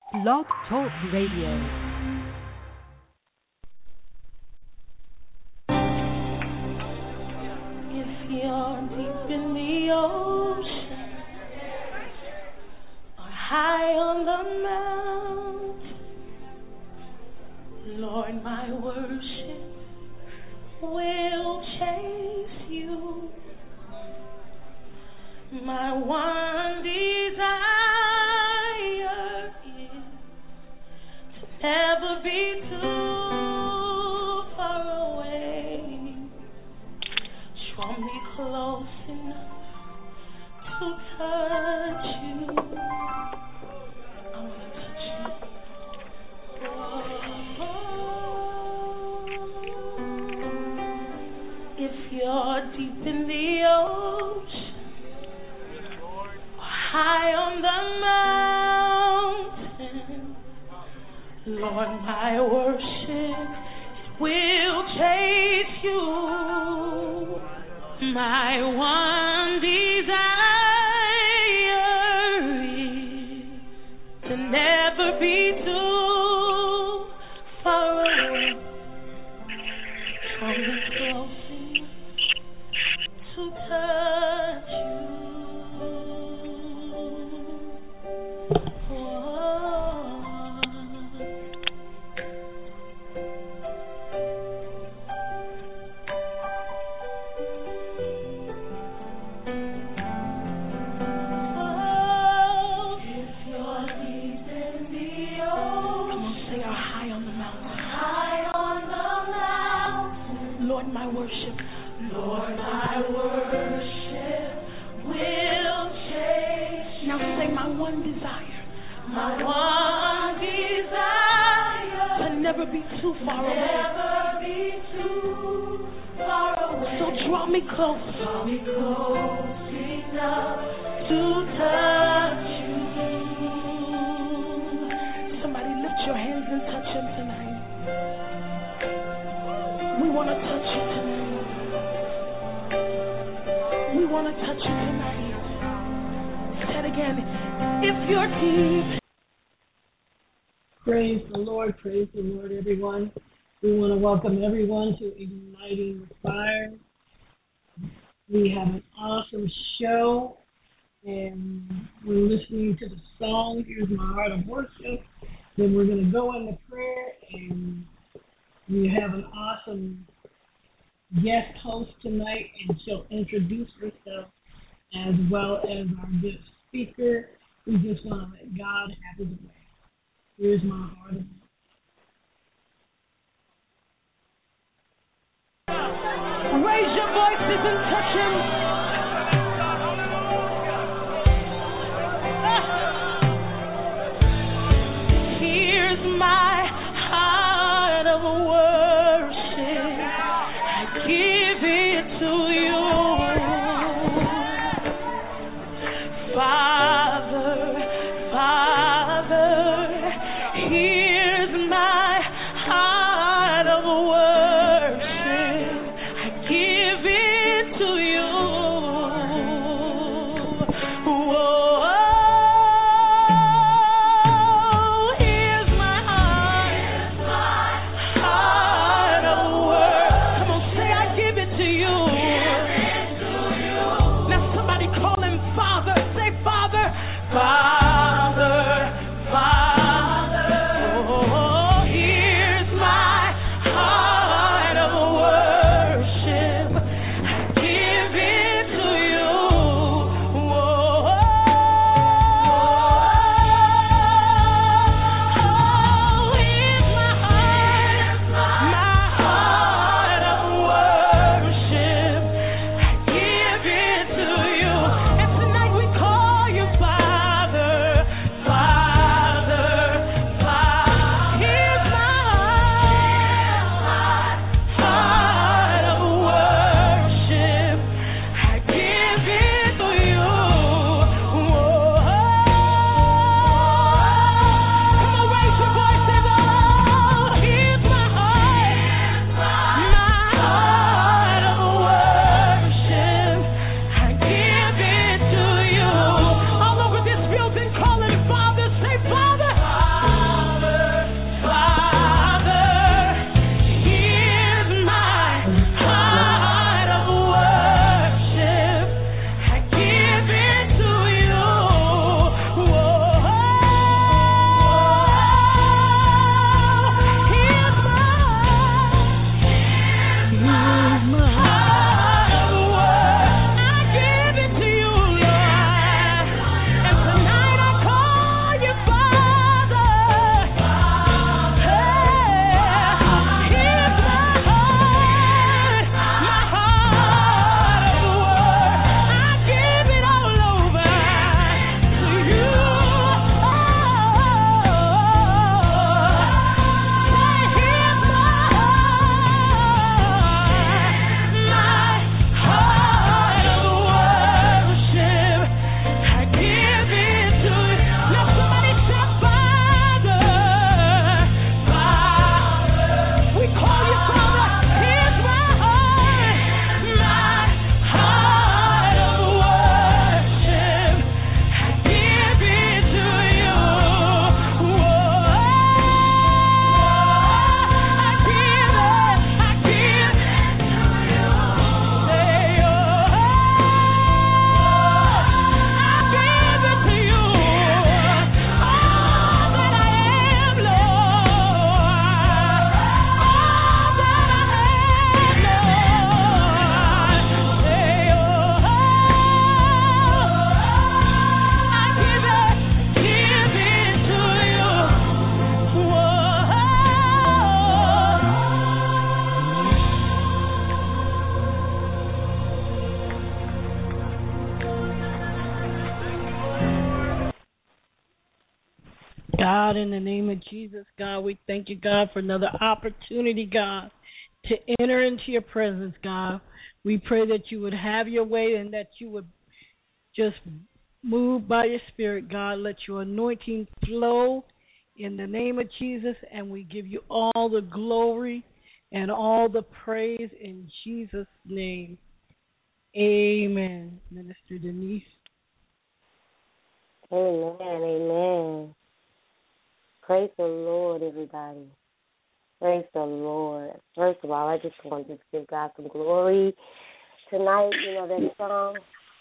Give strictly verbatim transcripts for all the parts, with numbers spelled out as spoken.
Blog Talk Radio. If you're deep in the ocean or high on the mountain, Lord, my worship will chase you. My one desire is to never be too far away. Draw me close enough to touch you. I want to touch you. Oh, if you're deep in the ocean, high on the mountain, Lord, my worship will chase you. My one desire is to never be too far away. Come close enough to touch you. My worship, Lord, my worship will chase you. Now say my one desire, my one desire to never be too far away. Never be too far away. So draw me close, draw me close enough to touch you. Somebody lift your hands and touch him tonight. We want to touch you tonight. We want to touch you tonight. Say it again. If you're deep. Praise the Lord. Praise the Lord, everyone. We want to welcome everyone to Igniting the Fire. We have an awesome show, and we're listening to the song, Here's My Heart of Worship. Then we're going to go into prayer, and we have an awesome guest host tonight, and she'll introduce herself as well as our guest speaker. We just want to let God have his way. Here's my heart. Raise your voices and touch him. Here's my heart of worship. I give it to you. Father, Father, here's my heart of worship. I give it to you. God, in the name of Jesus, God, we thank you, God, for another opportunity, God, to enter into your presence, God. We pray that you would have your way and that you would just move by your Spirit, God. Let your anointing flow in the name of Jesus, and we give you all the glory and all the praise in Jesus' name. Amen. Minister Denise. Amen, amen. Praise the Lord, everybody. Praise the Lord. First of all, I just want to give God some glory. Tonight, you know, that song,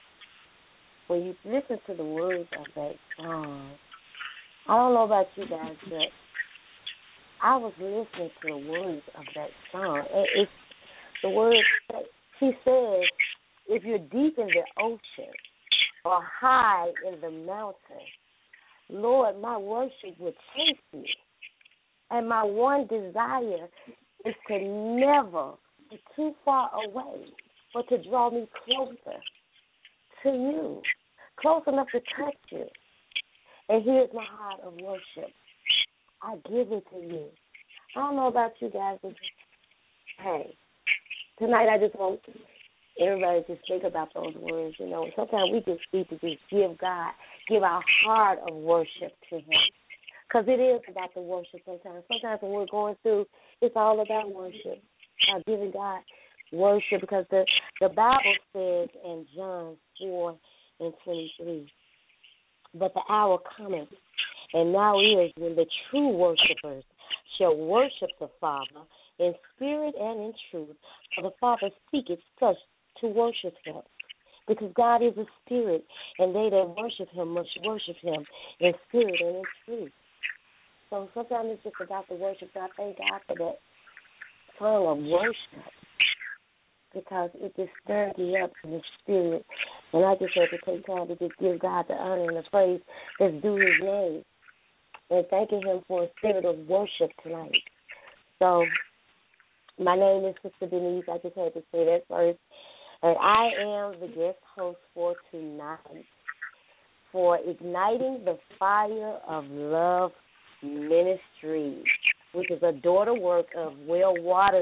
when you listen to the words of that song, I don't know about you guys, but I was listening to the words of that song. And it's the words that he says, if you're deep in the ocean or high in the mountain, Lord, my worship will chase you. And my one desire is to never be too far away, but to draw me closer to you, close enough to touch you. And here's my heart of worship. I give it to you. I don't know about you guys, but hey, tonight I just want everybody to just think about those words. You know, sometimes we just need to just give God, give our heart of worship to him. Because it is about the worship sometimes. Sometimes when we're going through, it's all about worship, about giving God worship. Because the, the Bible says in John four and twenty-three, but the hour cometh, and now is when the true worshipers shall worship the Father in spirit and in truth. For the Father seeketh such to worship him. Because God is a spirit, and they that worship him must worship him in spirit and in truth. So sometimes it's just about the worship. So I thank God for that song of worship, because it just stirred me up in the spirit. And I just had to take time to just give God the honor and the praise that's due his name, and thanking him for a spirit of worship tonight. So my name is Sister Denise. I just had to say that first. And I am the guest host for tonight for Igniting the Fire of Love Ministry, which is a daughter work of Well Watered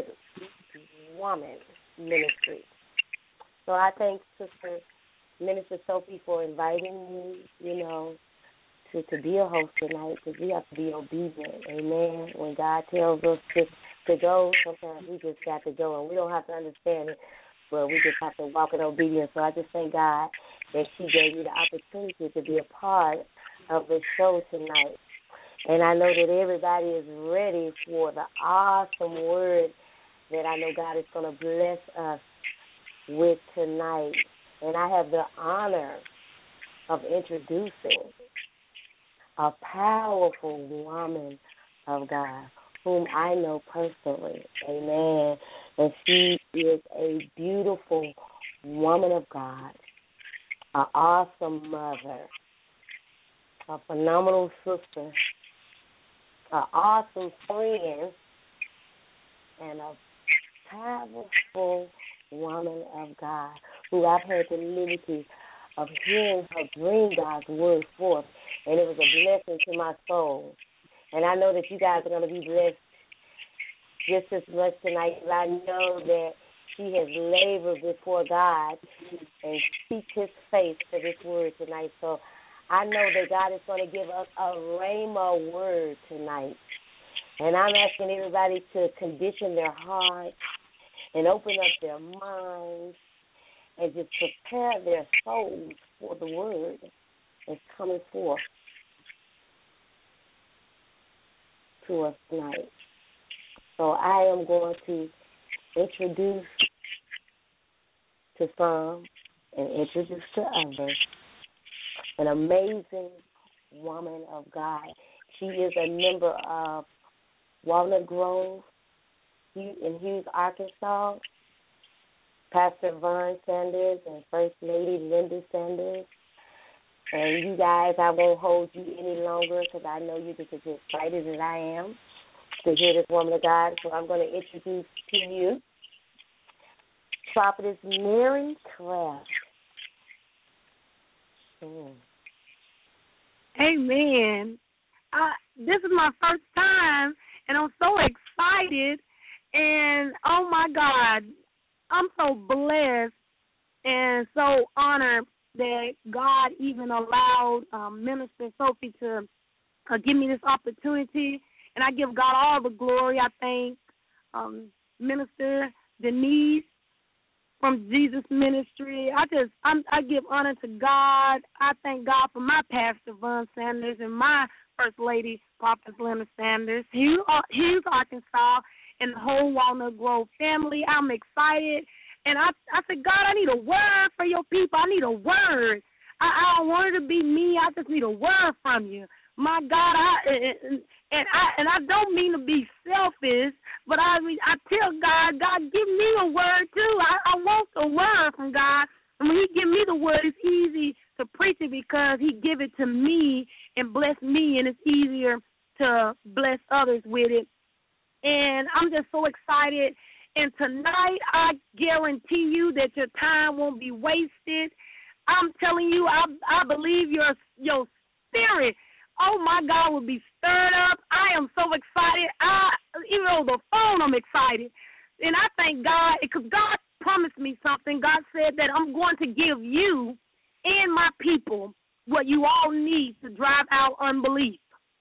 Woman Ministry. So I thank Sister Minister Sophie for inviting me, you know, to, to be a host tonight, because we have to be obedient. Amen. When God tells us to, to go, sometimes we just got to go, and we don't have to understand it, but we just have to walk in obedience. So I just thank God that she gave me the opportunity to be a part of the show tonight. And I know that everybody is ready for the awesome word that I know God is going to bless us with tonight. And I have the honor of introducing a powerful woman of God whom I know personally. Amen. And she is a beautiful woman of God, an awesome mother, a phenomenal sister, an awesome friend, and a powerful woman of God who I've had the liberty of hearing her bring God's word forth, and it was a blessing to my soul. And I know that you guys are going to be blessed just as much tonight, because I know that she has labored before God and seeked his face for this word tonight. So I know that God is going to give us a rhema word tonight. And I'm asking everybody to condition their hearts and open up their minds and just prepare their souls for the word that's coming forth to us tonight. So I am going to introduce to some and introduce to others an amazing woman of God. She is a member of Walnut Grove in Hughes, Arkansas. Pastor Vaughn Sanders and First Lady Linda Sanders. And you guys, I won't hold you any longer because I know you're just as excited as I am to hear this woman of God. So I'm going to introduce to you Prophetess Mary Craft. Mm. Amen. I, this is my first time, and I'm so excited. And, oh, my God, I'm so blessed and so honored that God even allowed um, Minister Sophie to uh, give me this opportunity. And I give God all the glory. I thank um, Minister Denise from Jesus Ministry. I just I'm, I give honor to God. I thank God for my pastor, Von Sanders, and my First Lady, Prophet Lena Sanders, Hughes, Hughes, Arkansas, and the whole Walnut Grove family. I'm excited. And I I said, God, I need a word for your people. I need a word. I, I don't want it to be me. I just need a word from you. My God, I and, and I and I don't mean to be selfish, but I mean I tell God, God, give me a word too. I, I want a word from God. And when He give me the word, it's easy to preach it because He give it to me and bless me, and it's easier to bless others with it. And I'm just so excited. And tonight, I guarantee you that your time won't be wasted. I'm telling you, I I believe your your spirit, oh, my God, will be stirred up. I am so excited. I, even over the phone, I'm excited. And I thank God, because God promised me something. God said that I'm going to give you and my people what you all need to drive out unbelief.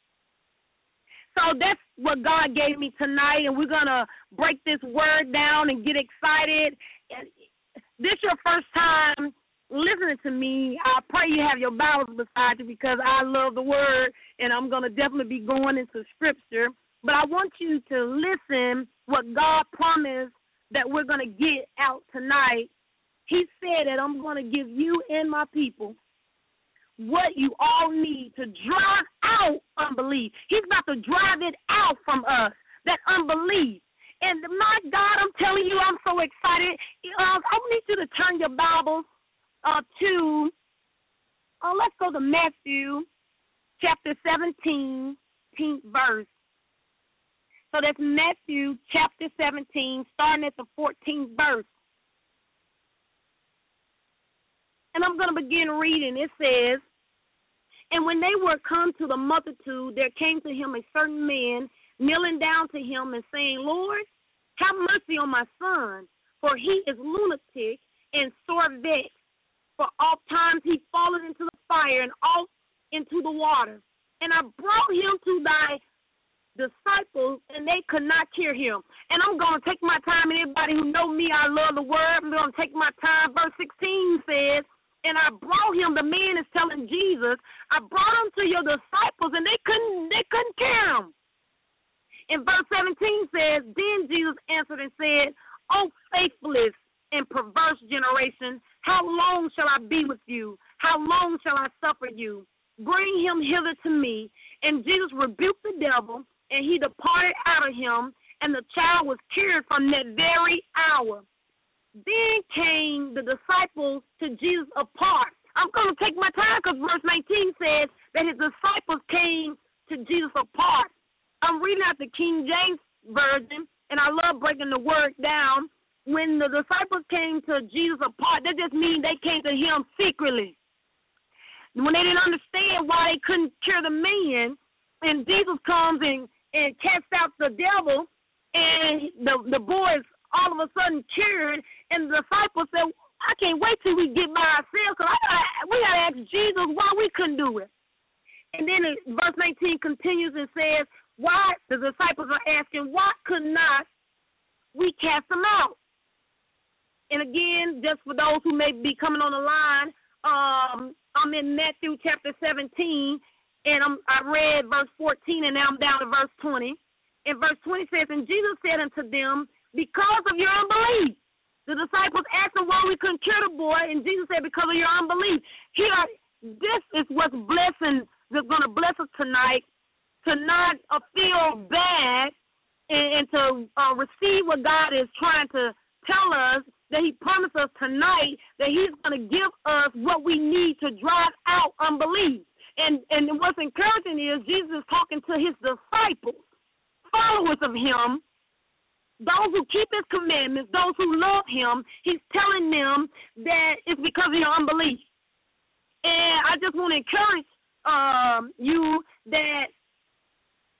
So that's what God gave me tonight, and we're going to break this word down and get excited. This your first time listening to me. I pray you have your Bibles beside you because I love the word, and I'm going to definitely be going into Scripture. But I want you to listen what God promised that we're going to get out tonight. He said that I'm going to give you and my people what you all need to drive out unbelief. He's about to drive it out from us, that unbelief. And my God, I'm telling you, I'm so excited. Uh, I need you to turn your Bibles uh, to, uh, let's go to Matthew chapter seventeen, fifteenth verse. So that's Matthew chapter seventeen, starting at the fourteenth verse. And I'm going to begin reading. It says, and when they were come to the multitude, there came to him a certain man, kneeling down to him and saying, Lord, have mercy on my son, for he is lunatic and sore vexed. For oft times he falleth into the fire and oft into the water. And I brought him to thy disciples, and they could not cure him. And I'm going to take my time, and everybody who know me, I love the word. I'm going to take my time. Verse sixteen says, and I brought him, the man is telling Jesus, I brought him to your disciples, and they couldn't they couldn't cure him. And verse seventeen says, then Jesus answered and said, O faithless and perverse generation, how long shall I be with you? How long shall I suffer you? Bring him hither to me. And Jesus rebuked the devil, and he departed out of him, and the child was cured from that very hour. Then came the disciples to Jesus apart. I'm going to take my time because verse nineteen says that his disciples came to Jesus apart. I'm reading out the King James Version, and I love breaking the word down. When the disciples came to Jesus apart, that just means they came to him secretly. When they didn't understand why they couldn't cure the man, and Jesus comes and, and casts out the devil, and the, the boys all of a sudden cured, and the disciples said, I can't wait till we get by ourselves because we got to ask Jesus why we couldn't do it. And then it, verse nineteen continues and says, why, the disciples are asking, why could not we cast them out? And again, just for those who may be coming on the line, um, I'm in Matthew chapter seventeen, and I'm, I read verse fourteen, and now I'm down to verse twenty. And verse twenty says, and Jesus said unto them, because of your unbelief. The disciples asked him why we couldn't cure the boy, and Jesus said, because of your unbelief. Here, this is what's blessing, that's going to bless us tonight, to not uh, feel bad and, and to uh, receive what God is trying to tell us, that he promised us tonight that he's going to give us what we need to drive out unbelief. And, and what's encouraging is Jesus is talking to his disciples, followers of him, those who keep his commandments, those who love him. He's telling them that it's because of your unbelief. And I just want to encourage um, you that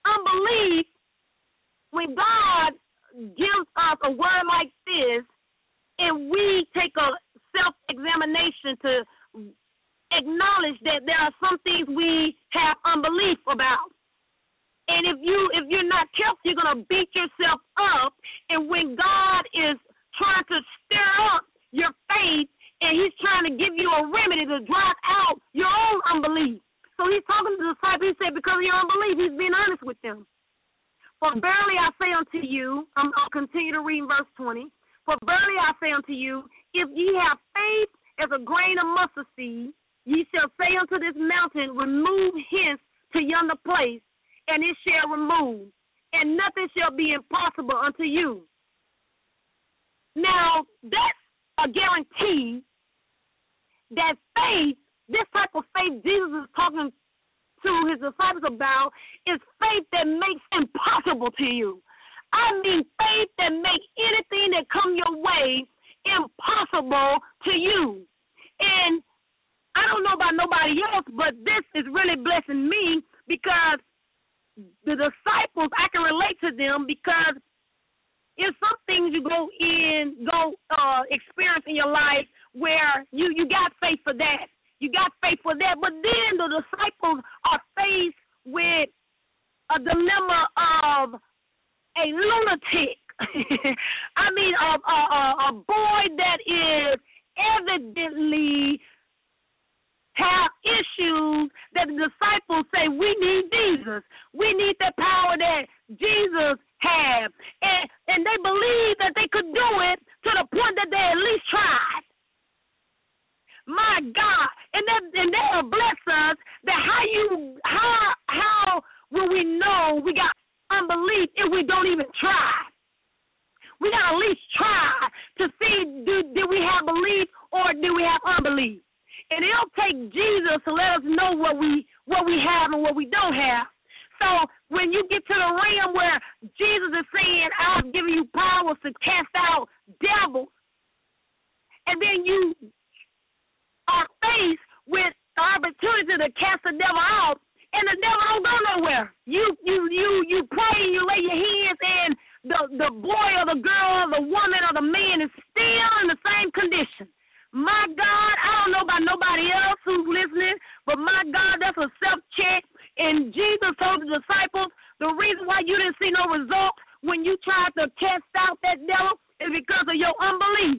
unbelief, when God gives us a word like this, and we take a self-examination to acknowledge that there are some things we have unbelief about. And if you if you're not careful, you're gonna beat yourself up. And when God is trying to stir up your faith and he's trying to give you a remedy to drive out your own unbelief. So he's talking to the disciples, he said, because of your unbelief, he's being honest with them. For verily I say unto you, I'm, I'll continue to read verse twenty. For verily I say unto you, if ye have faith as a grain of mustard seed, ye shall say unto this mountain, remove hence to yonder place, and it shall remove, and nothing shall be impossible unto you. Now, that's a guarantee that faith, this type of faith Jesus is talking to his disciples about, is faith that makes impossible to you. I mean faith that makes anything that come your way impossible to you. And I don't know about nobody else, but this is really blessing me because the disciples, I can relate to them because it's some things you go in, go uh, experience in your life where you, you got faith for that. You got faith for that. But then the disciples are faced with a dilemma of a lunatic. I mean, a, a, a boy that is evidently have issues that the disciples say, we need Jesus. We need the power that Jesus had. And, and they believe that they could do it to the point that they at least tried. My God. And that and that'll bless us that how you how how will we know we got unbelief if we don't even try? We gotta at least try to see do did we have belief or do we have unbelief? And it'll take Jesus to let us know what we what we have and what we don't have. So when you get to the realm where Jesus is saying, I've given you power to cast out devils, and then you are faced with the opportunity to cast the devil out, and the devil don't go nowhere. You you you you pray and you lay your hands, and the, the boy or the girl or the woman or the man is still in the same condition. My God, I don't know about nobody else who's listening, but my God, that's a self-check. And Jesus told the disciples, the reason why you didn't see no results when you tried to cast out that devil is because of your unbelief.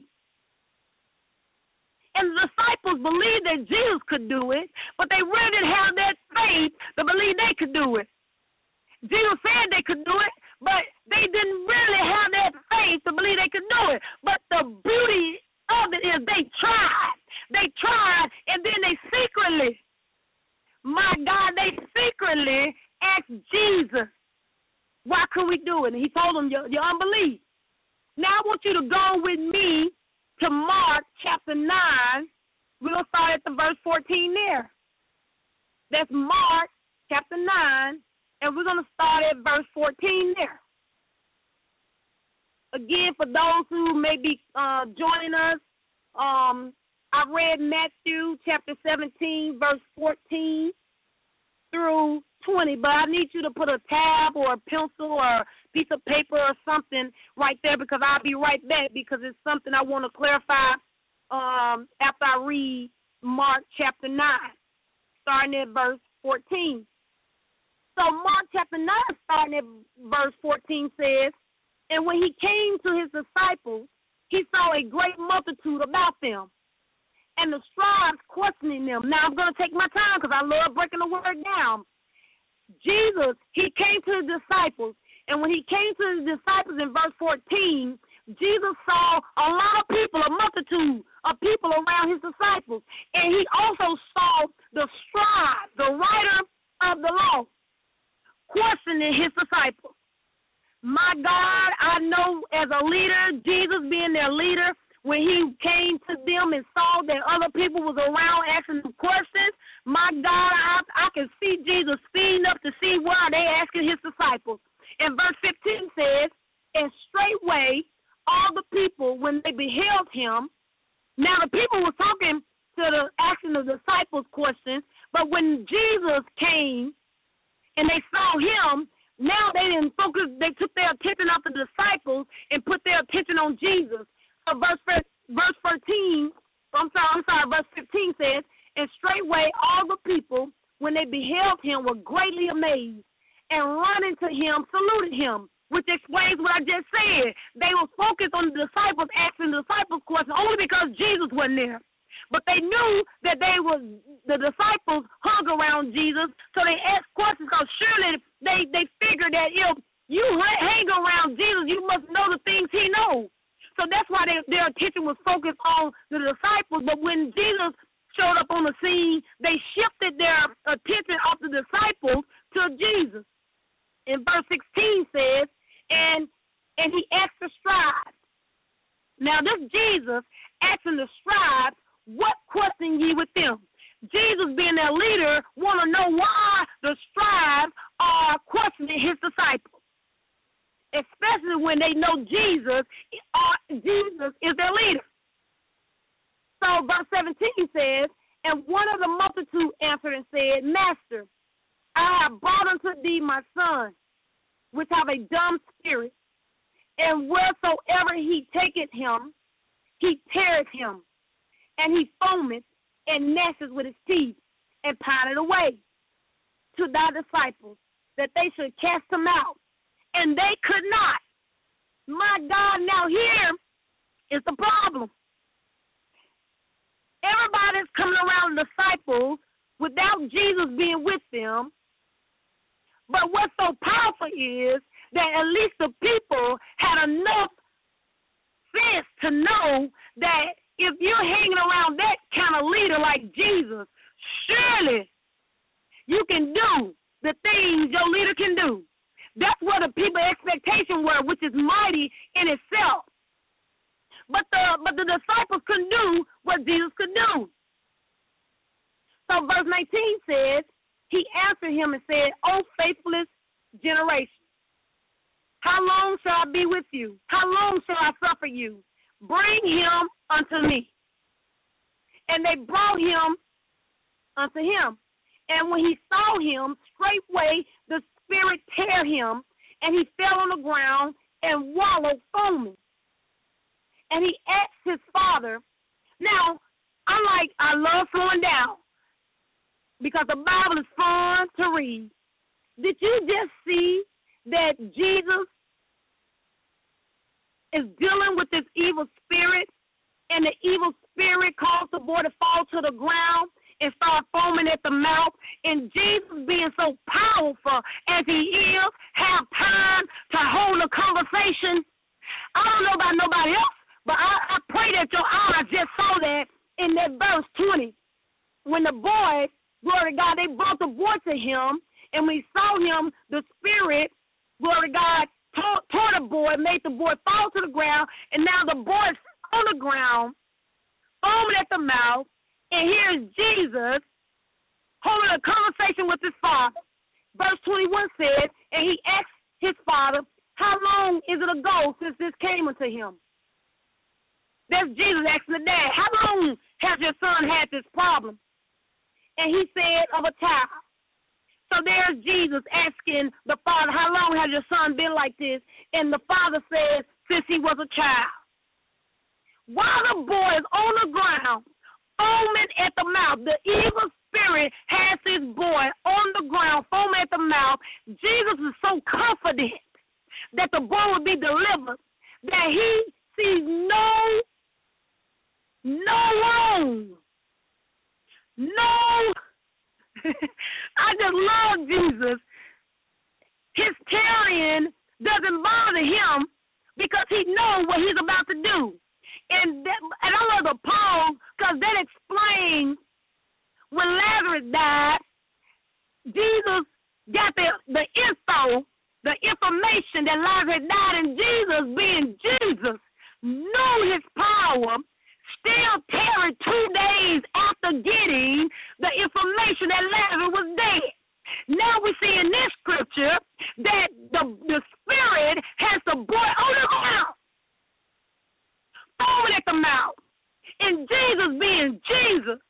And the disciples believed that Jesus could do it, but they really didn't have that faith to believe they could do it. Jesus said they could do it, but they didn't really have that faith to believe they could do it. But the beauty of it is they tried. They tried, and then they secretly, my God, they secretly asked Jesus, why couldn't we do it? And he told them, your, your unbelief. Now I want you to go with me to Mark chapter nine. We're going to start at the verse fourteen there. That's Mark chapter nine, and we're going to start at verse fourteen there. Again, for those who may be uh, joining us, um, I read Matthew chapter seventeen, verse fourteen through twenty, but I need you to put a tab or a pencil or a piece of paper or something right there because I'll be right back because it's something I want to clarify um, after I read Mark chapter nine, starting at verse fourteen. So Mark chapter nine, starting at verse fourteen says, and when he came to his disciples, he saw a great multitude about them, and the scribes questioning them. Now, I'm going to take my time because I love breaking the word down. Jesus, he came to the disciples, and when he came to the disciples in verse fourteen, Jesus saw a lot of people, a multitude of people around his disciples, and he also saw the scribe, the writer of the law, questioning his disciples. My God, I know as a leader, Jesus being their leader, when he came to them and saw that other people was around asking them questions, my God, I, I can see Jesus speeding up to see why they asking his disciples. And verse fifteen says, and straightway all the people, when they beheld him, now the people were talking to the asking the disciples questions, but when Jesus came and they saw him, Now they didn't focus, they took their attention off the disciples and put their attention on Jesus. So verse verse thirteen, I'm sorry, I'm sorry, verse fifteen says, and straightway all the people, when they beheld him, were greatly amazed, and running to him, saluted him, which explains what I just said. They were focused on the disciples, asking the disciples questions only because Jesus wasn't there. But they knew that they was the disciples hung around Jesus, so they asked questions because surely they, they figured that if you hang around Jesus, you must know the things he knows. So that's why they, their attention was focused on the disciples. But when Jesus showed up on the scene, they shifted their attention off the disciples to Jesus. And verse sixteen says, and and he asked the scribes. Now this Jesus asking the scribes, what question ye with them? Jesus, being their leader, want to know why the scribes are questioning his disciples, especially when they know Jesus, uh, Jesus is their leader. So verse seventeen says, and one of the multitude answered and said, Master, I have brought unto thee my son, which have a dumb spirit, and wheresoever he taketh him, he teareth him. And he foameth and gnasheth with his teeth, and pineth away to thy disciples, that they should cast him out. And they could not. My God, now here is the problem. Everybody's coming around the disciples without Jesus being with them. But what's so powerful is that at least the people had enough sense to know that if you're hanging around that kind of leader like Jesus, surely you can do the things your leader can do. That's what the people's expectation were, which is mighty in itself. But the but the disciples couldn't do what Jesus could do. So verse nineteen says, he answered him and said, O faithless generation, how long shall I be with you? How long shall I suffer you? Bring him unto me. And they brought him unto him. And when he saw him, straightway the spirit tear him, and he fell on the ground and wallowed foaming. And he asked his father. Now, I like, I love slowing down because the Bible is fun to read. Did you just see that Jesus is dealing with this evil spirit, and the evil spirit caused the boy to fall to the ground and start foaming at the mouth, and Jesus, being so powerful as he is, have time to hold a conversation? I don't know about nobody else, but I, I pray that your eyes just saw that in that verse twenty. When the boy, glory to God, they brought the boy to him, and when he saw him, the spirit, glory to God, tore, tore the boy, made the boy fall to the ground, and now the boy's on the ground, foaming at the mouth, and here's Jesus holding a conversation with his father. Verse twenty-one says, and he asked his father, how long is it ago since this came unto him? That's Jesus asking the dad, how long has your son had this problem? And he said, of a child. So there's Jesus asking the father, how long has your son been like this? And the father says, since he was a child. While the boy is on the ground, foaming at the mouth, the evil spirit has his boy on the ground, foaming at the mouth. Jesus is so confident that the boy will be delivered that he sees no, no wrong, no. I just love Jesus. His tarrying doesn't bother him because he knows what he's about to do. And, that, and I love the pause because that explains when Lazarus died, Jesus got the, the info, the information that Lazarus died, and Jesus, being Jesus, knew his power, still tarried two days after getting the information that Lazarus was dead. Now we see in this scripture that the, the spirit has the boy on the ground, foaming at the mouth, and Jesus, being Jesus,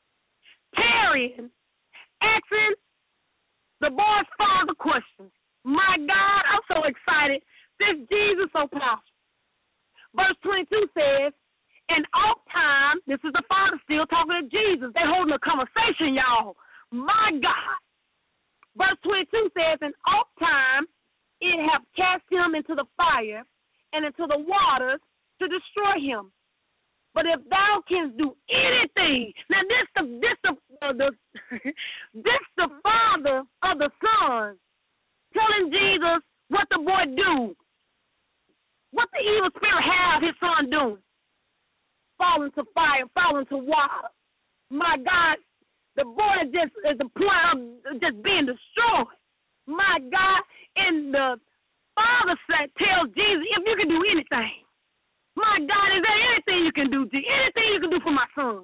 tarrying, asking the boy's father questions. My God, I'm so excited. This Jesus is so powerful. Verse twenty-two says, and oft time, this is the Father still talking to Jesus. They're holding a conversation, y'all. My God. Verse twenty-two says, and oft time it have cast him into the fire and into the waters to destroy him. But if thou canst do anything, now this the this the uh, the this the Father of the Son telling Jesus what the boy do, what the evil spirit have his son do. Fall into fire, fall into water. My God, the boy is just is the point of just being destroyed. My God, and the Father said, tells Jesus, if you can do anything, my God, is there anything you can do? Anything you can do for my son?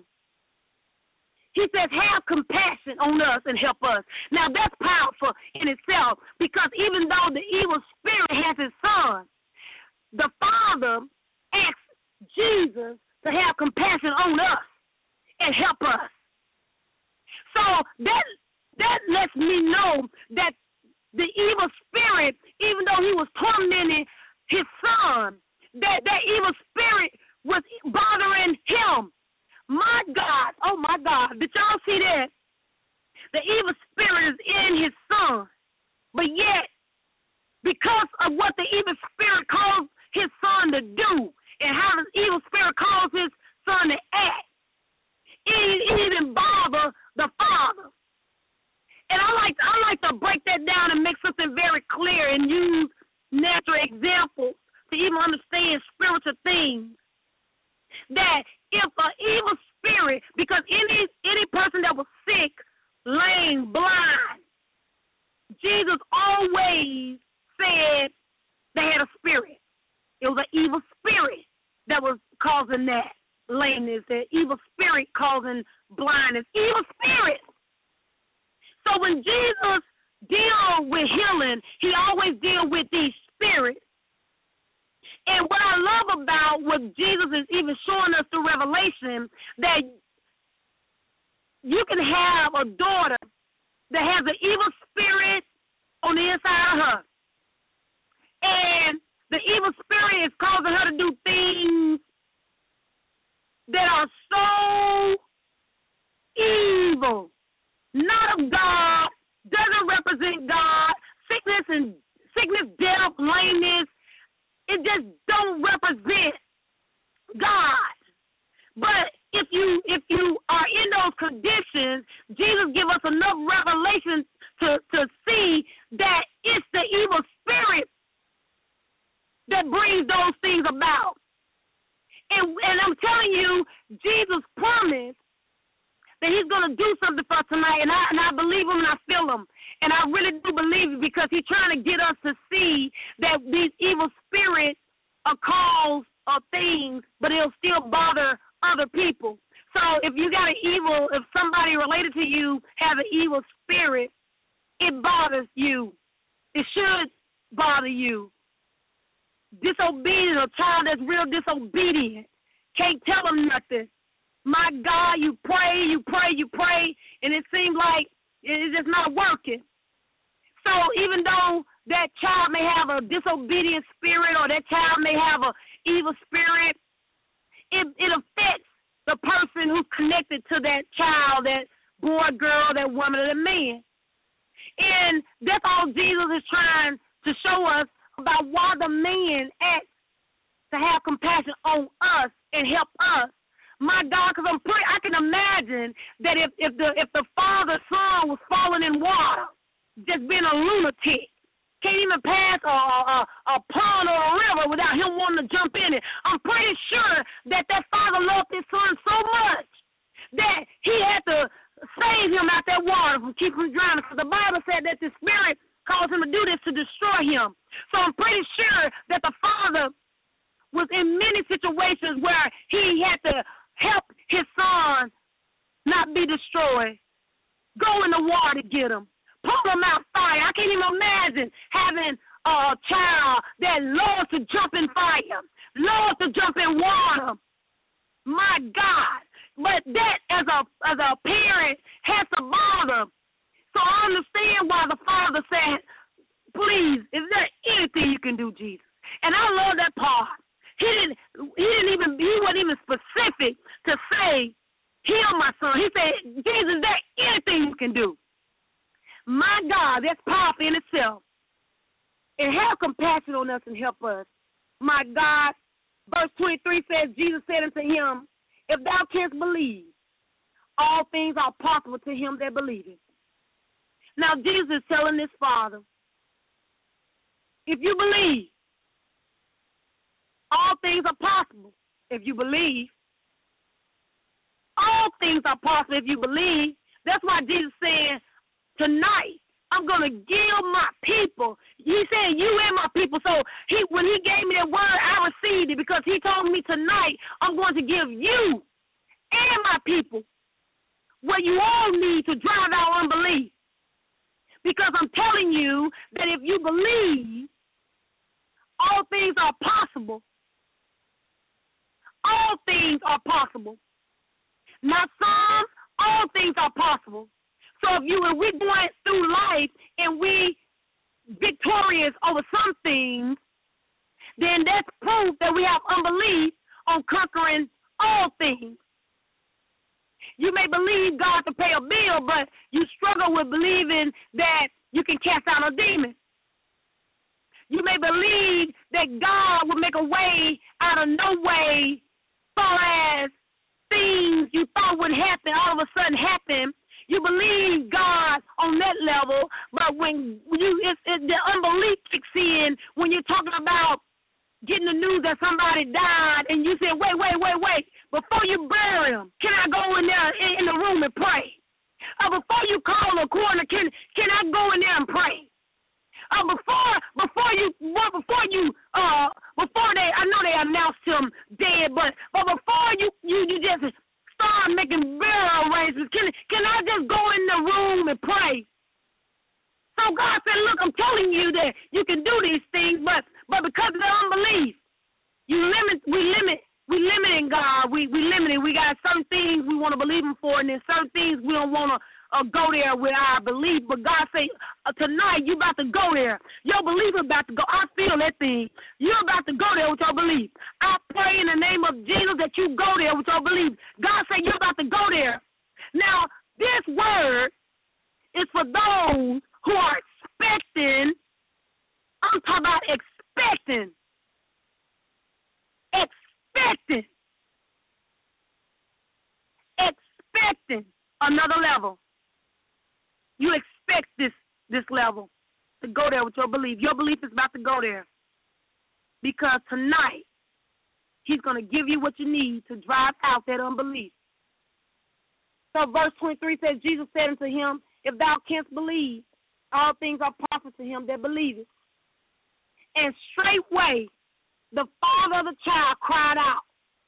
He says, have compassion on us and help us. Now, that's powerful in itself, because even though the evil spirit has his son, the Father asks Jesus to have compassion on us and help us. So that that lets me know that the evil spirit, even though he was tormenting his son, that that evil spirit was bothering him. My God, oh my God, did y'all see that? The evil spirit is in his son, but yet, because of what the evil spirit calls his son to do and how the evil spirit calls his son to act, it, it even bother the Father. And I like I like to break that down and make something very clear and use natural examples to even understand spiritual things. That if an evil spirit, because any any person that was sick, lame, blind, Jesus always said they had a spirit. It was an evil spirit that was causing that lameness, that evil spirit causing blindness, evil spirit. So when Jesus deals with healing, he always deals with these spirits. And what I love about what Jesus is even showing us through Revelation, that you can have a daughter that has an evil spirit on the inside of her. And the evil spirit is causing her to do things that are so evil, not of God, doesn't represent God, sickness and sickness, death, lameness, it just don't represent God. But if you if you are in those conditions, Jesus give us enough revelation to, to see that it's the evil spirit that brings those things about. And, and I'm telling you, Jesus promised that he's going to do something for us tonight, and I, and I believe him and I feel him. And I really do believe it, because he's trying to get us to see that these evil spirits are cause of things, but it'll still bother other people. So if you got an evil, if somebody related to you has an evil spirit, it bothers you. It should bother you. Disobedient, a child that's real disobedient, can't tell them nothing. My God, you pray, you pray, you pray, and it seems like it's just not working. So even though that child may have a disobedient spirit, or that child may have an evil spirit, it, it affects the person who's connected to that child, that boy, girl, that woman, or that man. And that's all Jesus is trying to show us about why the man acts to have compassion on us and help us. My God, because I'm pretty, I can imagine that if, if the if the father's son was falling in water, just being a lunatic, can't even pass a, a, a pond or a river without him wanting to jump in it, I'm pretty sure that that father loved his son so much that he had to save him out that water from keeping him drowning. Because the Bible said that the spirit caused him to do this to destroy him. So I'm pretty sure that the father was in many situations where he had to help his son not be destroyed. Go in the water to get him. Pull him out fire. I can't even imagine having a child that loves to jump in fire, loves to jump in water. My God. But that, as a as a parent, has to bother. So I understand why the father said, please, is there can do, Jesus. And I love that part. He didn't he didn't even he wasn't even specific to say, heal my son. He said, Jesus, is there anything you can do? My God, that's powerful in itself. And have compassion on us and help us. My God, verse twenty-three says, Jesus said unto him, if thou canst believe, all things are possible to him that believeth. Now, Jesus is telling this father, if you believe, all things are possible if you believe. All things are possible if you believe. That's why Jesus said, tonight, I'm going to give my people. He said, you and my people. So he, when he gave me that word, I received it because he told me tonight, I'm going to give you and my people what you all need to drive out unbelief. Because I'm telling you that if you believe, all things are possible. All things are possible. Not some, all things are possible. So if you if we're going through life and we victorious over some things, then that's proof that we have unbelief on conquering all things. You may believe God to pay a bill, but you struggle with believing that you can cast out a demon. You may believe that God will make a way out of no way, far as things you thought would happen all of a sudden happen. You believe God on that level, but when you it's, it, the unbelief kicks in when you're talking about getting the news that somebody died, and you say, wait, wait, wait, wait. Before you bury him, can I go in there in, in the room and pray? Uh, before you call a coroner, can can I go in there and pray? Uh, before before you before you uh before they I know they announced him dead, but but before you you, you just start making burial arrangements, can can I just go in the room and pray? So God said, look, I'm telling you that you can do these things, but but because of the unbelief, you limit we limit we limiting God. We we limiting. We got certain things we want to believe Him for, and then certain things we don't want to uh, go there with our belief. But God say uh, tonight you about to go there. Your belief is about to go. I feel that thing. You're about to go there with your belief. I pray in the name of Jesus that you go there with your belief. God say you're about to go there. Now this word is for those who are expecting. I'm talking about expecting. Expecting. Expecting another level. You expect this this level to go there with your belief. Your belief is about to go there. Because tonight, He's going to give you what you need to drive out that unbelief. So verse twenty-three says, Jesus said unto him, if thou canst believe, all things are possible to him that believeth. And straightway the father of the child cried out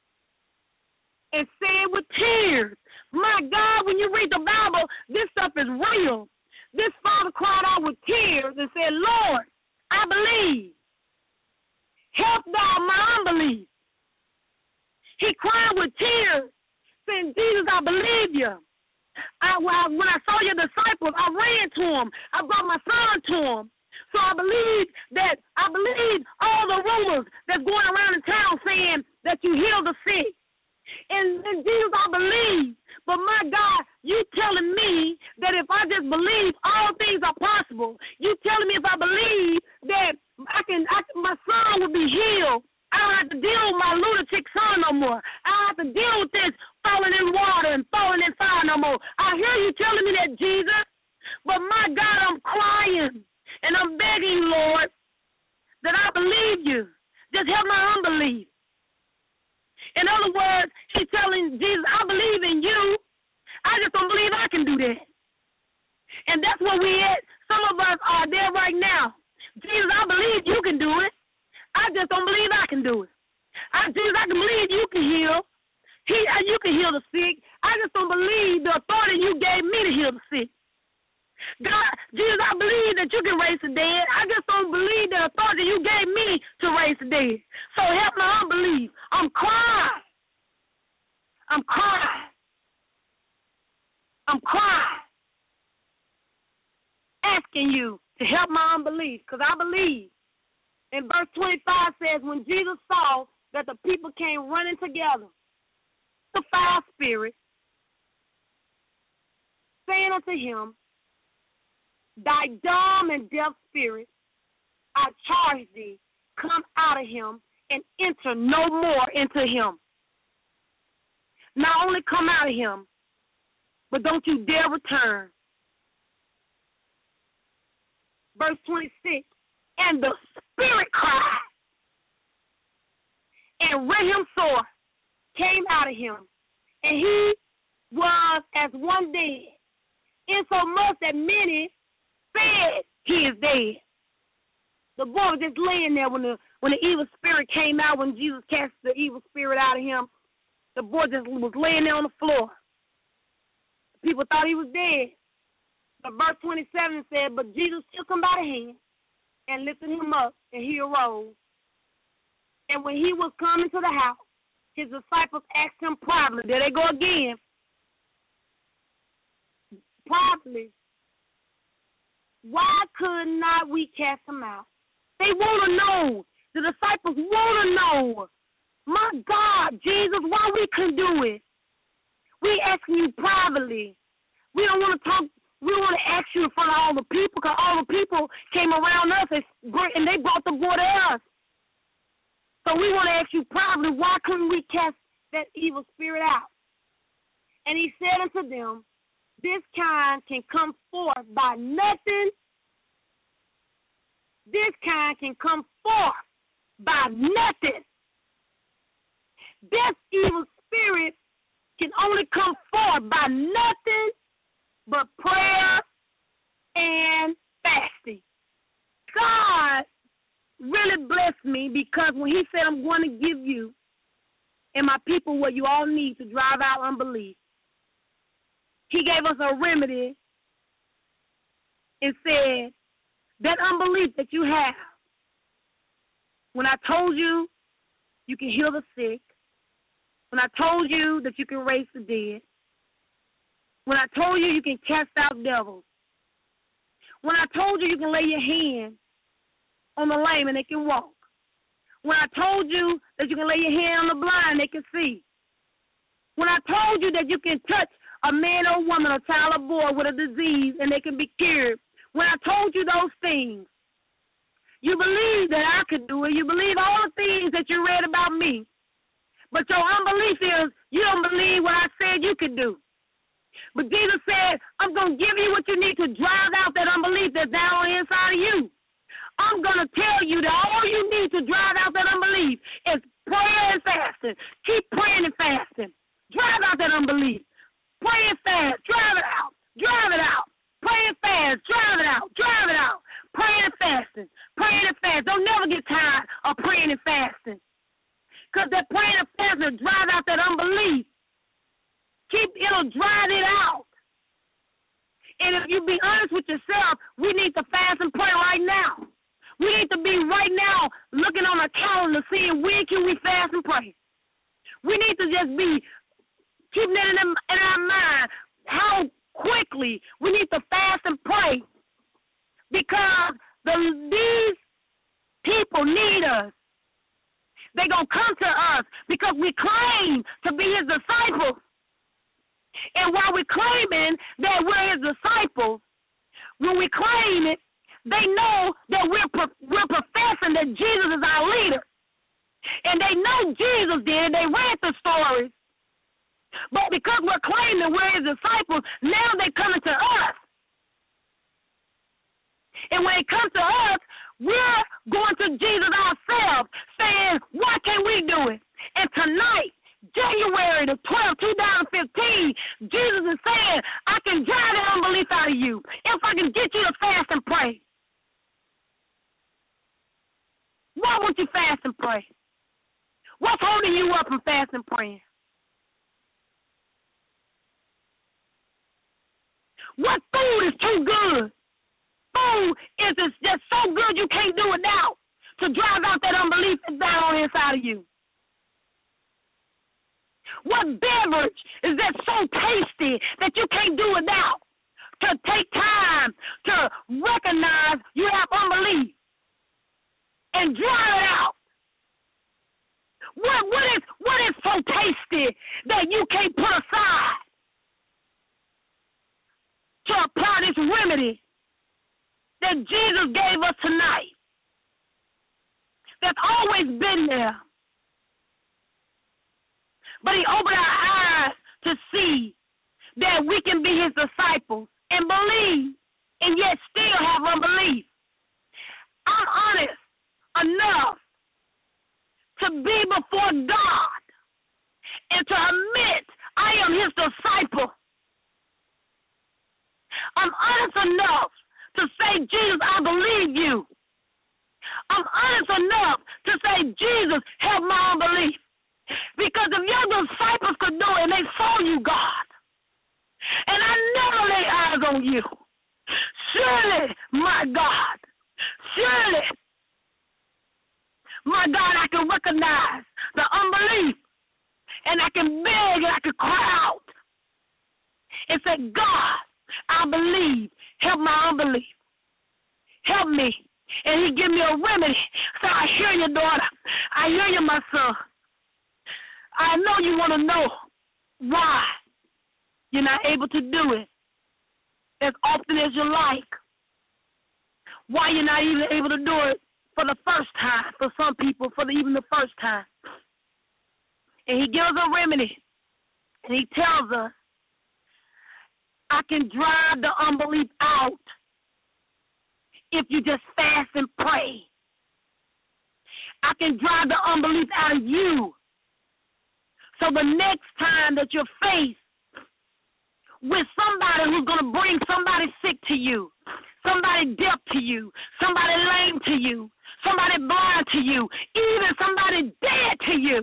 and said with tears, my God, when you read the Bible, this stuff is real. This father cried out with tears and said, Lord, I believe. Help thou my unbelief. He cried with tears, saying, Jesus, I believe you. I, when I saw your disciples, I ran to them. I brought my son to them. So I believe that, I believe all the rumors that's going around in town saying that you heal the sick. And, and Jesus, I believe. But my God, you telling me that if I just believe, all things are possible. You telling me if I believe that I can, I, my son will be healed. I don't have to deal with my lunatic son no more. I don't have to deal with this falling in water and falling in fire no more. I hear you telling me that, Jesus. But my God, I'm crying. And I'm begging you, Lord, that I believe you. Just help my unbelief. In other words, he's telling Jesus, I believe in you. I just don't believe I can do that. And that's where we at. Some of us are there right now. Jesus, I believe you can do it. I just don't believe I can do it. I, Jesus, I can believe you can heal. He, you can heal the sick. I just don't believe the authority you gave me to heal the sick. God, Jesus, I believe that you can raise the dead. I just don't believe the authority you gave me to raise the dead. So help my unbelief. I'm crying. I'm crying. I'm crying. Asking you to help my unbelief because I believe And verse twenty-five says, when Jesus saw that the people came running together, the foul spirit, saying unto him, thy dumb and deaf spirit, I charge thee, come out of him and enter no more into him. Not only come out of him, but don't you dare return. Verse twenty-six, and the spirit cried and rent him sore, came out of him, and he was as one dead, insomuch that many said he is dead. The boy was just laying there when the when the evil spirit came out, when Jesus cast the evil spirit out of him. The boy just was laying there on the floor. People thought he was dead. But verse twenty-seven said, but Jesus took him by the hand and lifted him up, and he arose. And when he was coming to the house, his disciples asked him privately, there they go again, privately, why could not we cast him out? They want to know. The disciples want to know. My God, Jesus, why we couldn't do it? We asking you privately. We don't want to talk. We don't want to ask you in front of all the people, because all the people came around us and they brought the boy to us. So we want to ask you privately, why couldn't we cast that evil spirit out? And he said unto them, this kind can come forth by nothing. This kind can come forth by nothing. This evil spirit can only come forth by nothing but prayer and fasting. God really blessed me, because when he said, I'm going to give you and my people what you all need to drive out unbelief, he gave us a remedy and said, that unbelief that you have, when I told you you can heal the sick, when I told you that you can raise the dead, when I told you you can cast out devils, when I told you you can lay your hand on the lame and they can walk, when I told you that you can lay your hand on the blind and they can see, when I told you that you can touch a man or woman, a child or boy with a disease and they can be cured, when I told you those things, you believe that I could do it. You believe all the things that you read about me. But your unbelief is you don't believe what I said you could do. But Jesus said, I'm going to give you what you need to drive out that unbelief that's down on the inside of you. I'm going to tell you that all you need to drive out that unbelief is prayer and fasting. Keep praying and fasting. Drive out that unbelief. Pray and fast. Drive it out. Drive it out. Pray and fast. Drive it out. Drive it out. Praying and fasting. Praying and fasting. Don't never get tired of praying and fasting. Because that praying and fasting will drive out that unbelief. Keep, it'll drive it out. And if you be honest with yourself, we need to fast and pray right now. We need to be right now looking on a calendar, seeing when can we fast and pray. We need to just be keeping it in, in our mind how quickly we need to fast and pray, because the, these people need us. They're going to come to us because we claim to be his disciples. And while we're claiming that we're his disciples, when we claim it, they know that we're we're professing that Jesus is our leader. And they know Jesus did. They read the stories. But because we're claiming we're his disciples, now they're coming to us. And when it comes to us, we're going to Jesus ourselves, saying, why can't we do it? And tonight, January the twelfth, twenty fifteen, Jesus is saying, I can drive that unbelief out of you if I can get you to fast and pray. Why won't you fast and pray? What's holding you up from fast and praying? What food is too good? Food is just so good you can't do it now to drive out that unbelief that's down on the inside of you. What beverage is that so tasty that you can't do it now? To take time to recognize you have unbelief and dry it out. What, what, is, what is so tasty that you can't put aside to apply this remedy that Jesus gave us tonight? That's always been there. But he opened our eyes to see that we can be his disciples and believe and yet still have unbelief. I'm honest enough to be before God and to admit I am his disciple. I'm honest enough to say, Jesus, I believe you. I'm honest enough to say, Jesus, help my unbelief. Because if your disciples could do it and they saw you, God, and I never lay eyes on you, surely, my God, surely, my God, I can recognize the unbelief, and I can beg and I can cry out and say, God, I believe, help my unbelief, help me. And he give me a remedy. So I hear you, daughter. I hear you, my son. I know you want to know why you're not able to do it as often as you like. Why you're not even able to do it for the first time, for some people, for the, even the first time. And he gives a remedy. And he tells us, I can drive the unbelief out if you just fast and pray. I can drive the unbelief out of you. So the next time that you're faced with somebody who's going to bring somebody sick to you, somebody deaf to you, somebody lame to you, somebody blind to you, even somebody dead to you,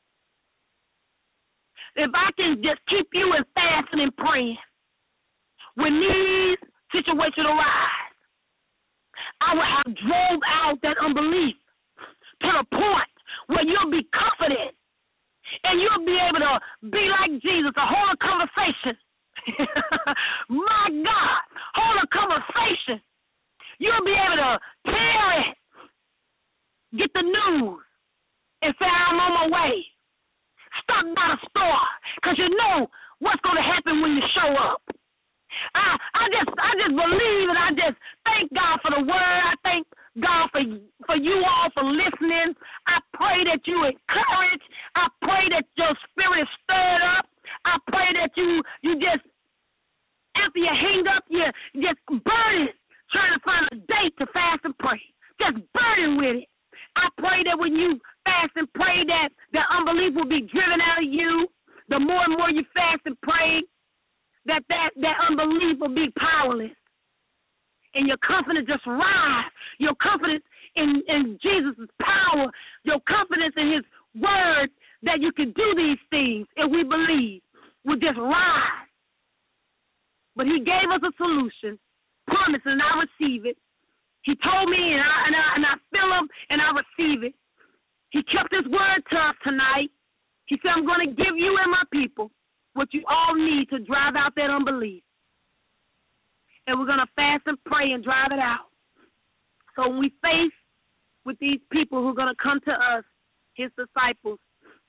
if I can just keep you in fasting and praying, when these situations arise, I will have drove out that unbelief to the point where you'll be confident and you'll be able to be like Jesus, to hold a conversation. My God, hold a conversation. You'll be able to tell it, get the news, and say, I'm on my way. Stop by the store, because you know what's going to happen when you show up. I, I just I just believe and I just thank God for the word. I thank God for for you all for listening. I pray that you encourage. I pray that your spirit is stirred up. I pray that you you just, after you hang up, you just burden, trying to find a date to fast and pray. Just burden with it. I pray that when you fast and pray that the unbelief will be driven out of you. The more and more you fast and pray, that that, that unbelief will be powerless. And your confidence just rise. Your confidence in, in Jesus' power, your confidence in his word that you can do these things, and we believe, will just rise. But he gave us a solution, promise, and I receive it. He told me, and I, and I, and I feel him, and I receive it. He kept his word to us tonight. He said, I'm going to give you and my people what you all need to drive out that unbelief. And we're going to fast and pray and drive it out. So when we face with these people who are going to come to us, his disciples,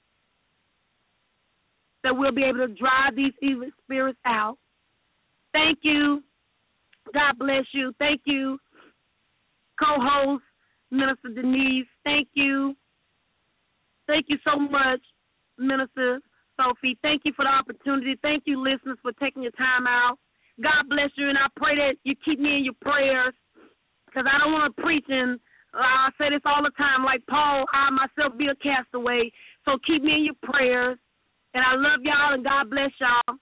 that we'll be able to drive these evil spirits out. Thank you. God bless you. Thank you, co-host, Minister Denise. Thank you. Thank you so much, Minister Sophie. Thank you for the opportunity. Thank you, listeners, for taking your time out. God bless you, and I pray that you keep me in your prayers, because I don't want to preach, and I say this all the time, like Paul, I myself be a castaway. So keep me in your prayers, and I love y'all, and God bless y'all.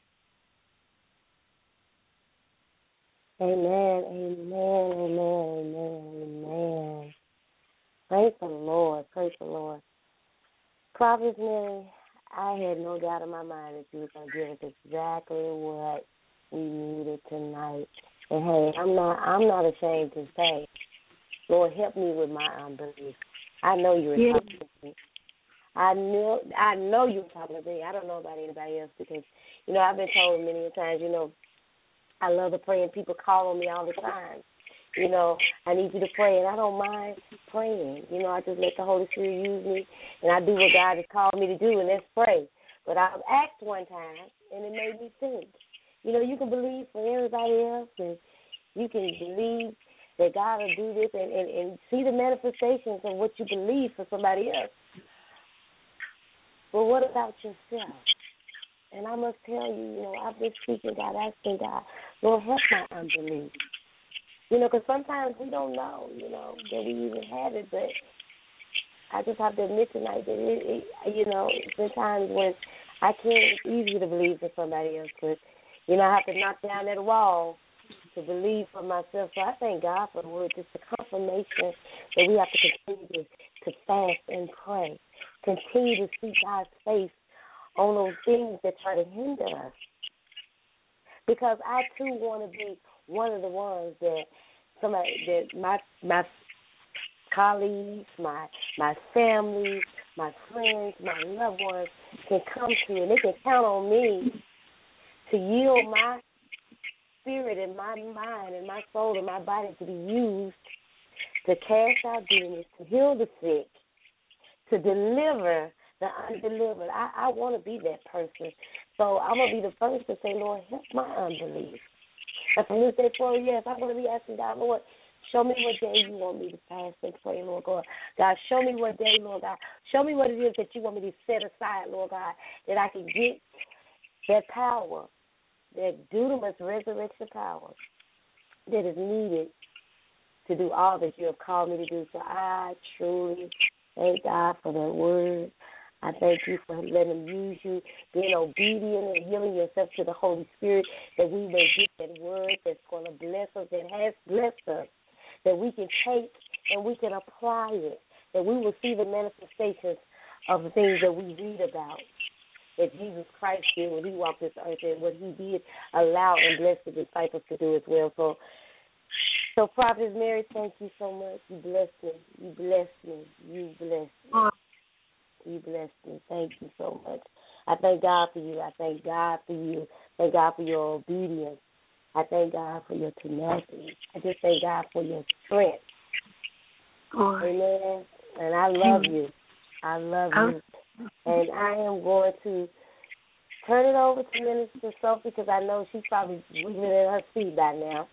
Amen, amen, amen, amen, amen. Praise the Lord, praise the Lord. Prophet Mary, I had no doubt in my mind that you were going to give us exactly what we needed tonight. And hey, I'm not I'm not ashamed to say, Lord, help me with my unbelief. I know you were yeah. talking to me. I know I know you were talking to me. I don't know about anybody else, because, you know, I've been told many times, you know, I love to pray and people call on me all the time. You know, I need you to pray, and I don't mind praying. You know, I just let the Holy Spirit use me, and I do what God has called me to do, and that's pray. But I've asked one time, and it made me think. You know, you can believe for everybody else, and you can believe that God will do this and, and, and see the manifestations of what you believe for somebody else. But what about yourself? And I must tell you, you know, I've been speaking God, asking God, Lord, help my unbelief. You know, because sometimes we don't know, you know, that we even have it, but I just have to admit tonight that, it, it, you know, it's been times when I can't, it's easy to believe for somebody else, but, you know, I have to knock down that wall to believe for myself. So I thank God for the word, just the confirmation that we have to continue to, to fast and pray, continue to seek God's face on those things that try to hinder us. Because I, too, want to be one of the ones that somebody, that my my colleagues, my my family, my friends, my loved ones can come to, and they can count on me to yield my spirit and my mind and my soul and my body to be used to cast out demons, to heal the sick, to deliver the undelivered. I, I want to be that person. So I'm going to be the first to say, Lord, help my unbelief. And from this day forward, yes, I'm going to be asking God, Lord, show me what day you want me to fast and pray, Lord God. God, show me what day, Lord God. Show me what it is that you want me to set aside, Lord God, that I can get that power, that dunamis resurrection power that is needed to do all that you have called me to do. So I truly thank God for that word. I thank you for letting him use you, being obedient and yielding yourself to the Holy Spirit, that we may get that word that's going to bless us, that has blessed us, that we can take and we can apply it, that we will see the manifestations of the things that we read about, that Jesus Christ did when he walked this earth and what he did allow and bless the disciples to do as well. So, so Prophetess Mary, thank you so much. You blessed me. You blessed me. You blessed me. You blessed me. Thank you so much. I thank God for you. I thank God for you. Thank God for your obedience. I thank God for your tenacity. I just thank God for your strength. Oh. Amen. And I love you. I love you. And I am going to turn it over to Minister Sophie because I know she's probably wiggling in her seat by now.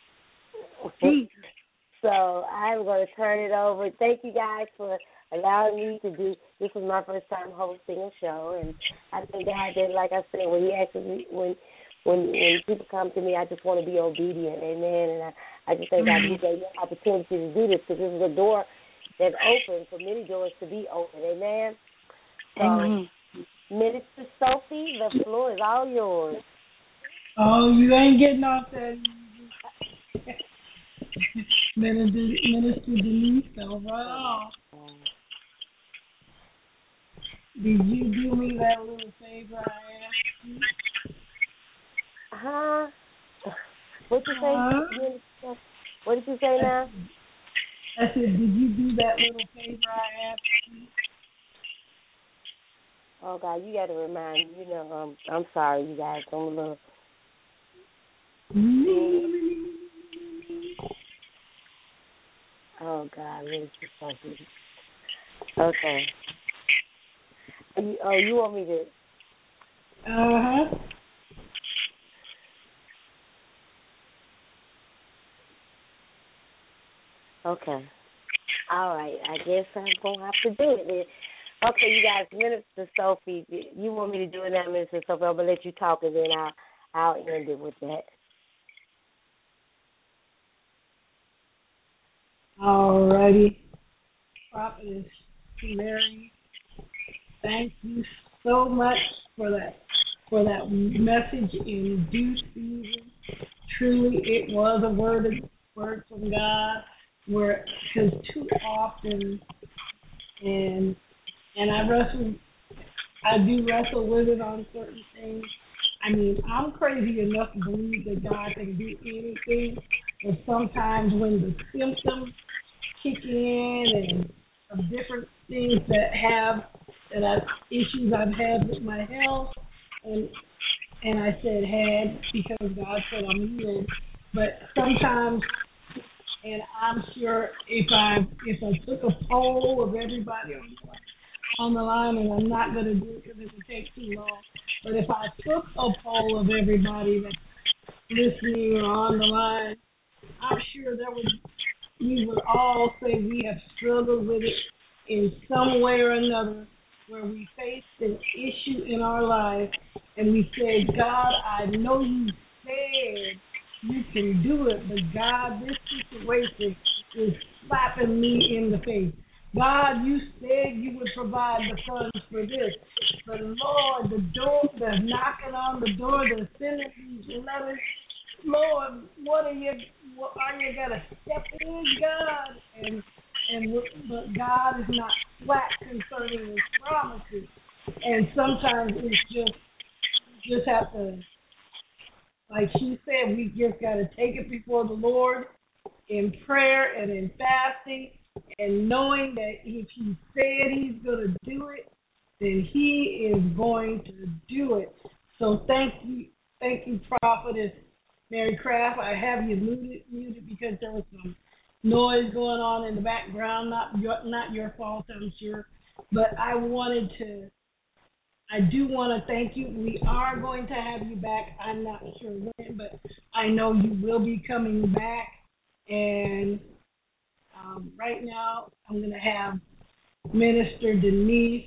So I'm going to turn it over. Thank you guys for allowing me to do, this was my first time hosting a show, and I think God did, like I said, when he asks me, when when when people come to me, I just want to be obedient, amen, and I, I just thank God he gave me an opportunity to do this because this is a door that's open for many doors to be open, amen. So, amen. Minister Sophie, the floor is all yours. Oh, you ain't getting off that. Minister, Minister Denise, so right off. Did you do me that little favor I asked you? Huh? What you say? Uh, what did you say now? I said, did you do that little favor I asked you? Oh, God, you got to remind me. You know, um, I'm sorry, you guys. I'm a little... Oh, God, really just something. Okay. You, oh, you want me to? Uh-huh. Okay. All right. I guess I'm going to have to do it then. Okay, you guys, Minister Sophie, you want me to do it now, Minister Sophie? I'm going to let you talk, and then I'll, I'll end it with that. All righty. Prophetess Mary, thank you so much for that for that message in due season. Truly, it was a word of, word from God. Where because too often, and and I wrestle, I do wrestle with it on certain things. I mean, I'm crazy enough to believe that God can do anything, but sometimes when the symptoms kick in and of different things that have that I issues I've had with my health, and and I said had because God said I'm healed, but sometimes I'm sure if I if I took a poll of everybody on the, on the line, and I'm not going to do it because it would take too long, but if I took a poll of everybody that's listening or on the line, I'm sure there would we would all say we have struggled with it in some way or another, where we faced an issue in our life and we said, God, I know you said you can do it, but God, this situation is slapping me in the face. God, you said you would provide the funds for this, but Lord, the door, the knocking on the door, the sending these letters, Lord, what are you? What are you gonna step in, God? And and but God is not slack concerning His promises. And sometimes it's just you just have to, like she said, we just got to take it before the Lord in prayer and in fasting, and knowing that if He said He's gonna do it, then He is going to do it. So thank you, thank you, Prophetess Mary Craft. I have you muted, muted because there was some noise going on in the background. Not your, not your fault, I'm sure. But I wanted to, I do want to thank you. We are going to have you back. I'm not sure when, but I know you will be coming back. And um, right now, I'm going to have Minister Denise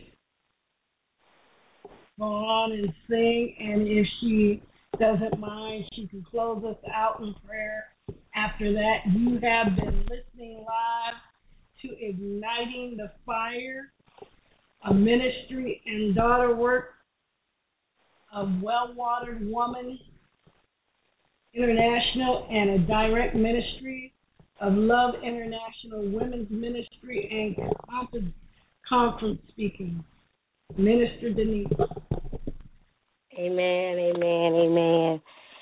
go on and sing. And if she doesn't mind, she can close us out in prayer. After that, you have been listening live to Igniting the Fire, a ministry and daughter work of Well-Watered Woman International and a direct ministry of Love International Women's Ministry and conference, conference speaking. Minister Denise. Amen, amen, amen.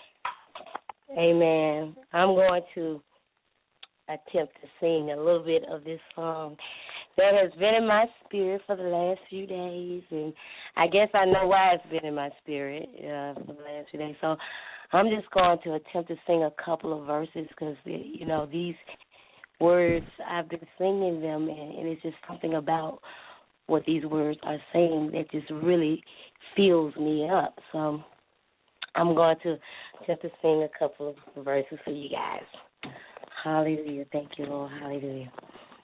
Amen. I'm going to attempt to sing a little bit of this song that has been in my spirit for the last few days, and I guess I know why it's been in my spirit uh, for the last few days. So I'm just going to attempt to sing a couple of verses because, you know, these words, I've been singing them, and, and it's just something about what these words are saying that just really fills me up. So I'm going to attempt to sing a couple of verses for you guys. Hallelujah. Thank you, Lord. Hallelujah.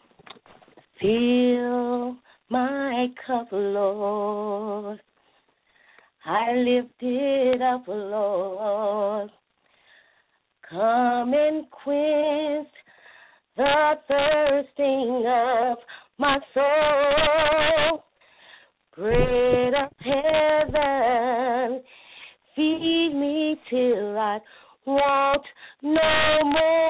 Fill my cup, Lord. I lift it up, Lord. Come and quench the thirsting of my soul. Bread of heaven, feed me till I want no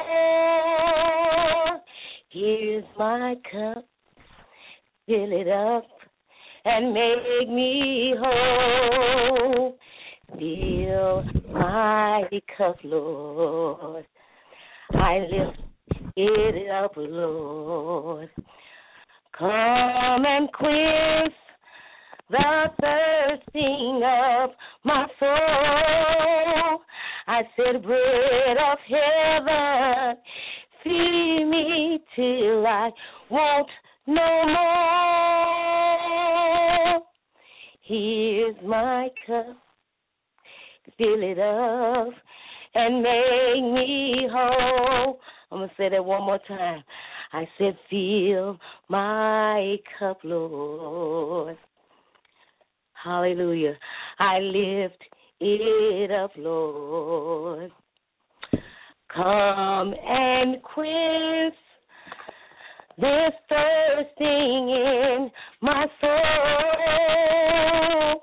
more. Here's my cup, fill it up and make me whole. Fill my cup, Lord. I lift it up, Lord. Come and quench the thirsting of my soul. I said, bread of heaven, feed me till I want no more. Here's my cup, fill it up and make me whole. I'm going to say that one more time. I said, fill my cup, Lord. Hallelujah. I lift it up, Lord. Come and quench this thirsting in my soul.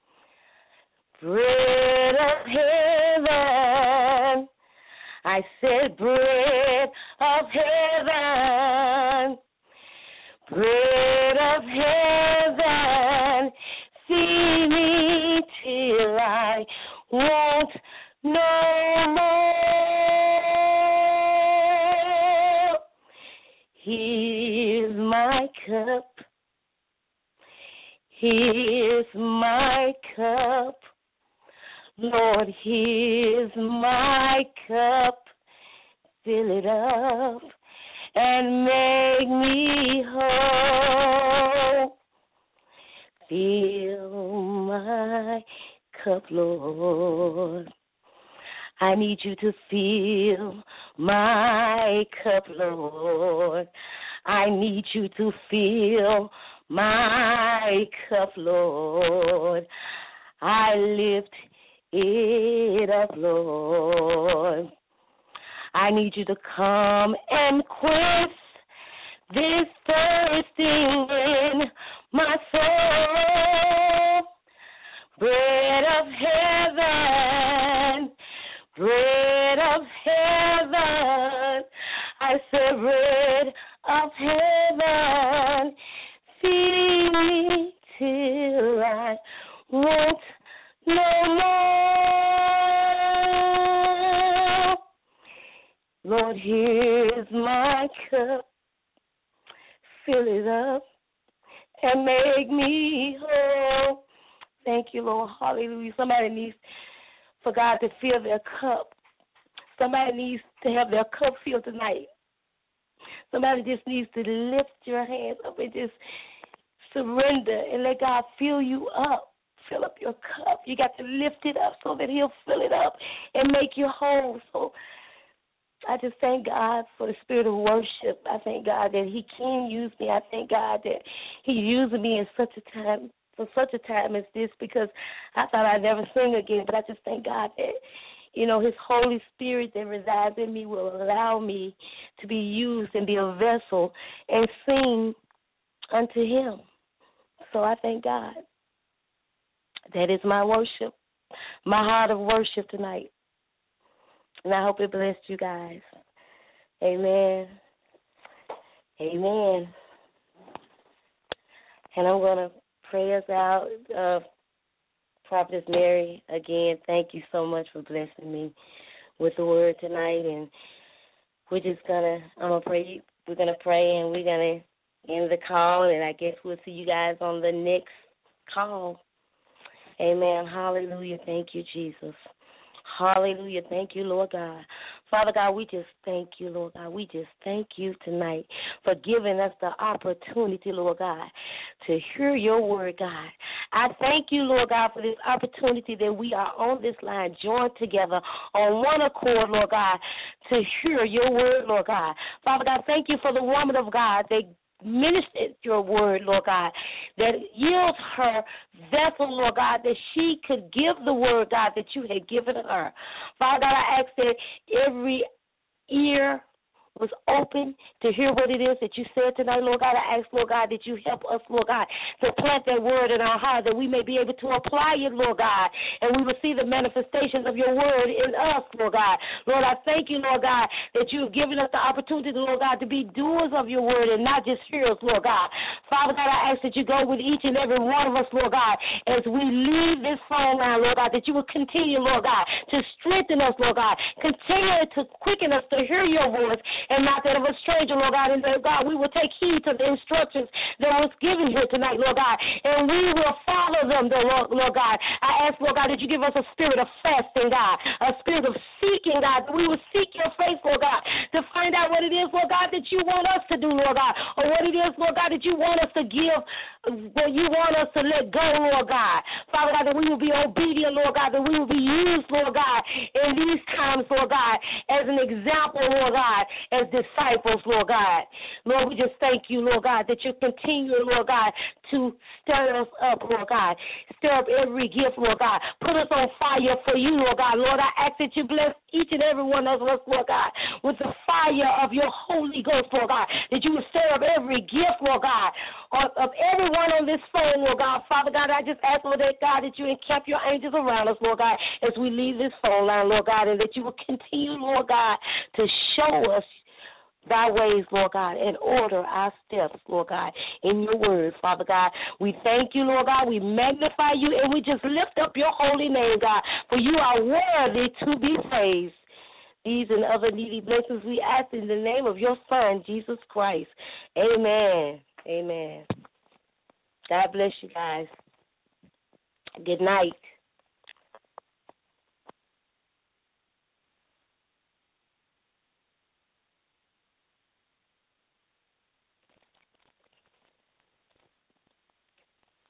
Bread of heaven, I said bread of heaven, bread of heaven, feed me till I want no more. Here's my cup, here's my cup, Lord, here's my cup, fill it up and make me whole. Fill my cup, Lord. I need you to fill my cup, Lord. I need you to fill my cup, Lord. I lift it up, Lord. I need you to come and quench this thirsting in my soul. Bread of heaven, bread of heaven, I say bread of heaven, feed me till I want no more. Lord, here's my cup, fill it up and make me whole. Thank you, Lord. Hallelujah. Somebody needs for God to fill their cup. Somebody needs to have their cup filled tonight. Somebody just needs to lift your hands up and just surrender and let God fill you up. Fill up your cup. You got to lift it up so that he'll fill it up and make you whole. So I just thank God for the spirit of worship. I thank God that he can use me. I thank God that he's using me in such a time, for such a time as this, because I thought I'd never sing again. But I just thank God that, you know, his Holy Spirit that resides in me will allow me to be used and be a vessel and sing unto him. So I thank God. That is my worship, my heart of worship tonight. And I hope it blessed you guys. Amen. Amen. And I'm going to pray us out. Uh, Prophetess Mary, again, thank you so much for blessing me with the word tonight. And we're just going to, I'm going to pray, we're going to pray and we're going to end the call. And I guess we'll see you guys on the next call. Amen. Hallelujah. Thank you, Jesus. Hallelujah. Thank you, Lord God. Father God, we just thank you, Lord God. We just thank you tonight for giving us the opportunity, Lord God, to hear your word, God. I thank you, Lord God, for this opportunity that we are on this line, joined together on one accord, Lord God, to hear your word, Lord God. Father God, thank you for the woman of God that ministered your word, Lord God, that yields her vessel, Lord God, that she could give the word, God, that you had given her. Father God, I ask that every ear was open to hear what it is that you said tonight, Lord God. I ask, Lord God, that you help us, Lord God, to plant that word in our heart, that we may be able to apply it, Lord God, and we will see the manifestations of your word in us, Lord God. Lord, I thank you, Lord God, that you've given us the opportunity, Lord God, to be doers of your word and not just hearers, Lord God. Father God, I ask that you go with each and every one of us, Lord God, as we leave this phone line, Lord God, that you will continue, Lord God, to strengthen us, Lord God, continue to quicken us to hear your voice, and not that of a stranger, Lord God. And that, God, we will take heed to the instructions that was given here tonight, Lord God, and we will follow them, Lord, Lord God. I ask, Lord God, that you give us a spirit of fasting, God, a spirit of seeking, God, that we will seek your face, Lord God, to find out what it is, Lord God, that you want us to do, Lord God, or what it is, Lord God, that you want us to give, what you want us to let go, Lord God. Father God, that we will be obedient, Lord God, that we will be used, Lord God, in these times, Lord God, as an example, Lord God, as disciples, Lord God. Lord, we just thank you, Lord God, that you continue, Lord God, to stir us up, Lord God. Stir up every gift, Lord God. Put us on fire for you, Lord God. Lord, I ask that you bless each and every one of us, Lord God, with the fire of your Holy Ghost, Lord God, that you will stir up every gift, Lord God, of, of everyone on this phone, Lord God. Father God, I just ask, Lord, that God, that you encamp your angels around us, Lord God, as we leave this phone line, Lord God, and that you will continue, Lord God, to show us thy ways, Lord God, and order our steps, Lord God, in your word, Father God. We thank you, Lord God. We magnify you, and we just lift up your holy name, God, for you are worthy to be praised. These and other needy blessings we ask in the name of your Son, Jesus Christ. Amen. Amen. God bless you guys. Good night.